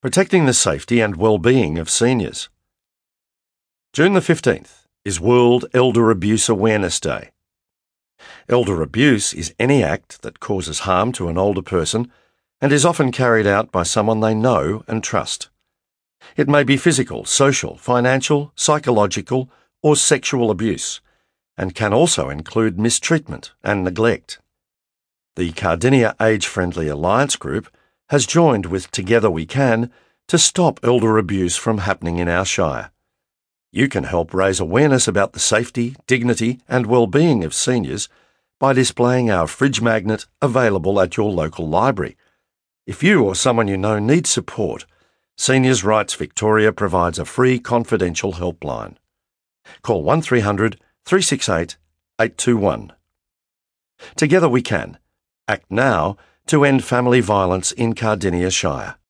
Protecting the safety and well-being of seniors. June the 15th is World Elder Abuse Awareness Day. Elder abuse is any act that causes harm to an older person and is often carried out by someone they know and trust. It may be physical, social, financial, psychological, or sexual abuse, and can also include mistreatment and neglect. The Cardinia Age-Friendly Alliance Group has joined with Together We Can to stop elder abuse from happening in our shire. You can help raise awareness about the safety, dignity and well-being of seniors by displaying our fridge magnet available at your local library. If you or someone you know needs support, Seniors Rights Victoria provides a free confidential helpline. Call 1300 368 821. Together We Can. Act now to end family violence in Cardinia Shire.